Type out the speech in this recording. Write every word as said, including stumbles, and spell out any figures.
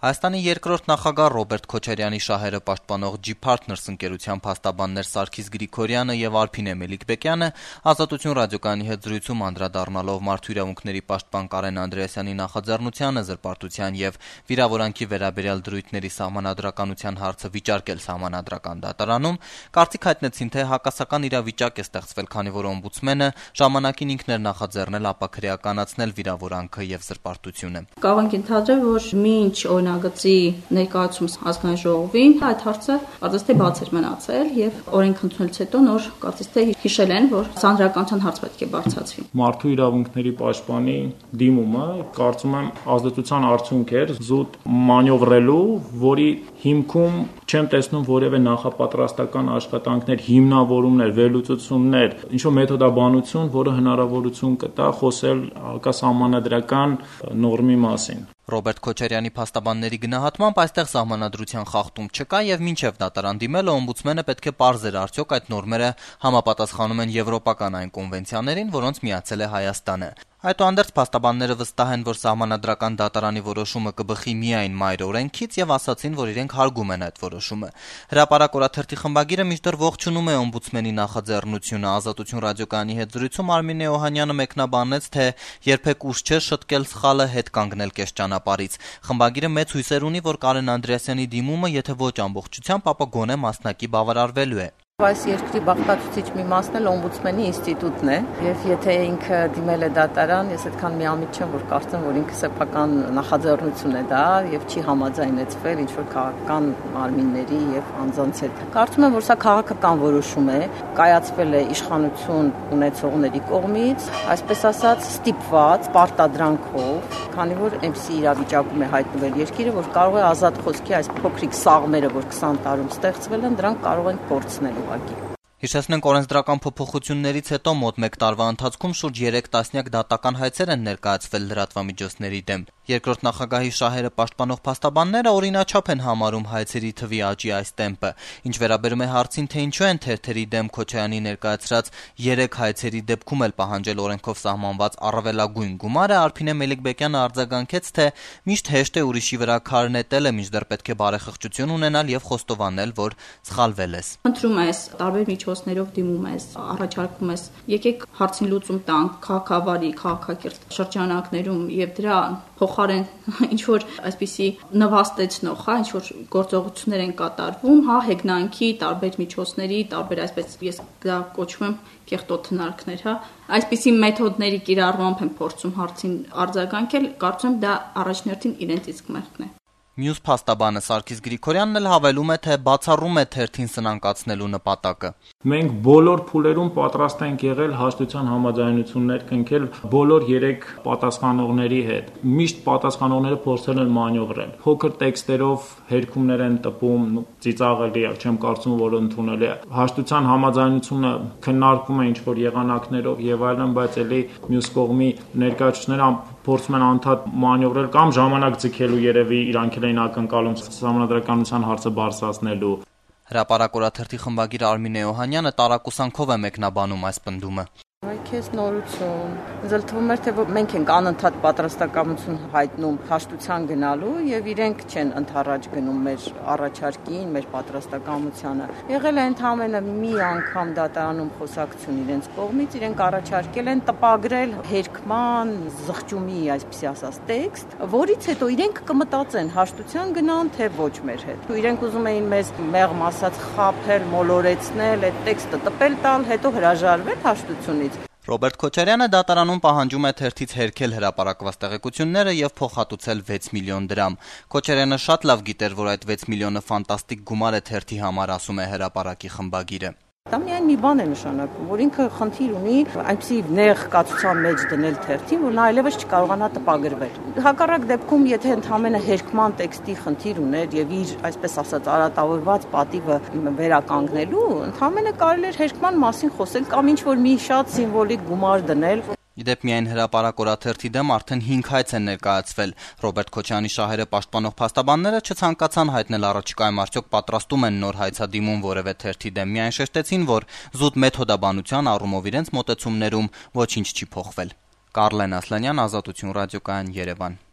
Հայաստանի երկրորդ նախագահ Ռոբերտ Քոչարյանի շահերը պաշտպանող G-Partners ընկերության փաստաբաններ Սարգիս Գրիգորյանը եւ Արփինե Մելիքբեկյանը Ազատություն ռադիոկայանի հետ զրույցում անդրադառնալով մարդու իրավունքների պաշտպան Կարեն Անդրեասյանի նախաձեռնությանը զրպարտության եւ վիրավորանքի վերաբերյալ դրույթների սահմանադրականության հարցը վիճարկել սահմանադրական դատարանում, կարծիք հայտնեցին, թե հակասական իրավիճակ է ստեղծվել, քանի որ օմբուդսմենը ժամանակին ինքն էր նախաձեռնել ապաքրեականացնել վիրավորանքը եւ զրպարտությունը։ Կարող ենք ենթադրել, որ մինչ օրինագծի ներկայացում ազգային ժողովին այդ հարցը կարծես թե բաց էր մնացել եւ օրենք ընդունելուց հետո նոր կարծես թե հիշել են, որ սանձրականության հարց պետք է բարձրացվի։ Մարդու իրավունքների պաշտպանի դիմումը կարծում եմ ազդեցության արդյունք էր զուտ մանյովրելու, որի հիմքում չեմ տեսնում որևէ նախապատրաստական աշխատանքներ, հիմնավորումներ, վերլուծություններ, ինչ-որ մեթոդաբանություն, որը հնարավորություն կտա խոսել հակասահմանադրական նորմի մասին։ Ռոբերտ Քոչարյանի փաստաբանների գնահատմամբ այստեղ սահմանադրության խախտում չկա եւ մինչեւ դատարան դիմելը օմբուդսմենը պետք է պարզեր արդյոք այդ նորմերը համապատասխանում են եվրոպական այն կոնվենցիաներին, որոնց միացել է Հայաստանը։ Այդուհանդերձ փաստաբանները վստահ են, որ սահմանադրական դատարանի որոշումը կբխի միայն մայր օրենքից եւ ասացին, որ իրենք հարգում են այդ որոշումը։ Հրապարակ օրաթերթի խմբագիրը մինչդեռ ողջունում է օմբուդսմենի նախաձեռնությունը։ Ազատություն ռադիոկայանի հետ զրույցում Արմինե Օհանյանը մեկնաբանեց, թե երբեք ուշ չէ շտկել սխալը, հետ կանգնել կես ճանապարհից։ Խմբագիրը մեծ հույսեր ունի, որ Կարեն Անդրեասյանի դիմումը, եթե ոչ ամբողջությամբ, ապա գոնե մասնակի բավարարվելու է։ Այս երկրի բաղկացուցիչ մի մասն էլ օմբուդսմենի ինստիտուտն է եւ եթե ինքը դիմել է դատարան, ես այդքան միամիտ չեմ, որ կարծեմ, որ ինքը սեփական նախաձեռնություն է դա եւ չի համաձայնեցվել ինչ որ քաղաքական մարմինների եւ անձանց հետ։ Կարծում եմ, որ սա քաղաքական որոշում է, կայացվել է իշխանություն ունեցողների կողմից, այսպես ասած, ստիպված պարտադրանքով, քանի որ այնպիսի իրավիճակում է հայտնվել երկիրը, որ կարող է ազատ խոսքի այս փոքրիկ սաղմերը, որ քսան տարում ստեղծվել են, դրանք կարող են կորցնել։ Հիշեցնենք, օրենսդրական փոփոխություններից հետո մոտ մեկ տարվա ընթացքում շուրջ երեք տասնյակ դատական հայցեր են ներկայացվել լրատվամիջոցների դեմ։ Երկրորդ նախագահի շահերը պաշտպանող փաստաբանները օրինաչափ են համարում հայցերի թվի աճի այս տեմպը։ Ինչ վերաբերում է հարցին, թե ինչու են թերթերի դեմ Քոչարյանի ներկայացրած երեք հայցերի դեպքում էլ պահանջել օրենքով սահմանված առավելագույն գումարը, Արփինե Մելիքբեկյանը արձագանքեց, թե միշտ հեշտ է ուրիշի վրա քար նետելը, մինչդեռ պետք է բարեխղճություն ունենալ եւ խոստովանել, որ սխալվել ես։ Ընտրում ես տարբեր միջոցներով դիմում ես, առաջարկում ես, եկեք հարցին լուծում տանք քաղաքավարի, քաղաքակիրթ շրջանակներում եւ դրա փոխարեն ինչ որ այսպիսի նվաստեցնող, հա, ինչ որ գործողություններ են կատարվում, հա, հեգնանքի տարբեր միջոցների, տարբեր այսպես ես դա կոչում եմ կեղտոտ հնարքներ, հա, այսպիսի մեթոդների կիրառմամբ են փորձում հարցին արձագանքել, կարծում եմ դա առաջնորդին իրենց իսկ մեղքն է։ Մյուս փաստաբանը Սարգիս Գրիգորյանն էլ հավելում է, թե բացառում է թերթին սնանկացնելու նպատակը։ Մենք բոլոր փուլերում պատրաստ ենք եղել հաշտության համաձայնություններ կնքել բոլոր երեք պատասխանողների հետ։ Միշտ պատասխանողները փորձել են մանյովրել։ Փոքր տեքստերով հերքումներ են տպում, ծիծաղելի է, չեմ կարծում, որ ընդունելի է։ Հաշտության համաձայնությունը քննարկում է ինչ-որ եղանակներով եւ այլն, բայց ելի մյուս կողմի ներկայացուցիչները փորձում են անդադ մանյովրել կամ ժամանակ ձգելու երևի իրանք էին ակնկալում սահմանադրականության հարցը բարձրացնելու։ Հրապարակ օրաթերթի խմբագիր Արմինե Օհանյանը տարակուսանքով է մեկնաբանում այս պնդումը։ Այ քեզ նորություն։ Ինձ էլ թվում էր, թե մենք ենք անընդհատ պատրաստակամություն հայտնում հաշտության գնալու եւ իրենք չեն ընդառաջ գնում մեր առաջարկին, մեր պատրաստակամությանը։ Եղել է ընդամենը մի անգամ դատարանում խոսակցություն իրենց կողմից, իրենք առաջարկել են տպագրել հերքման, զղջումի, այսպեսի ասած, տեքստ, որից հետո իրենք կմտածեն հաշտության գնան, թե ոչ մեր հետ։ Ու իրենք ուզում էին մեզ մեղմ ասած խաբել, մոլորեցնել, այդ տեքստը տպել տալ, հետո հրաժարվել հաշտությունից։ Ռոբերտ Քոչարյանը դատարանում պահանջում է թերթից հերքել հրապարակված տեղեկությունները եւ փոխհատուցել վեց միլիոն դրամ։ Քոչարյանը շատ լավ գիտեր, որ այդ վեց միլիոնը ֆանտաստիկ գումար է թերթի համար, ասում է հրապարակի խմբագիրը։ Դա միայն մի բան է նշանակում, որ ինքը խնդիր ունի այնպիսի նեղ կացության մեջ դնել թերթին, որ նա այլևս չկարողանա տպագրվել։ Հակառակ դեպքում, եթե ընդհանրապես հերքման տեքստի խնդիր ուներ եւ իր, այսպես ասած, արատավորված պատիվը վերականգնելու, ընդհանրապես կարելի էր հերքման մասին խոսել կամ ինչ որ մի շատ սիմվոլիկ գումար դնել։ Իդեպ միայն հրապարակ օրաթերթի դեմ արդեն հինգ հայց են ներկայացվել։ Ռոբերտ Քոչարյանի շահերը պաշտպանող փաստաբանները չցանկացան հայտնել առաջիկայում արդյոք պատրաստում են նոր հայցադիմում որևէ թերթի դեմ, միայն շեշտեցին, որ զուտ մեթոդաբանության առումով իրենց մոտեցումներում ոչինչ չի փոխվել։ Կարլեն Ասլանյան, Ազատություն ռադիոկայան, Երևան։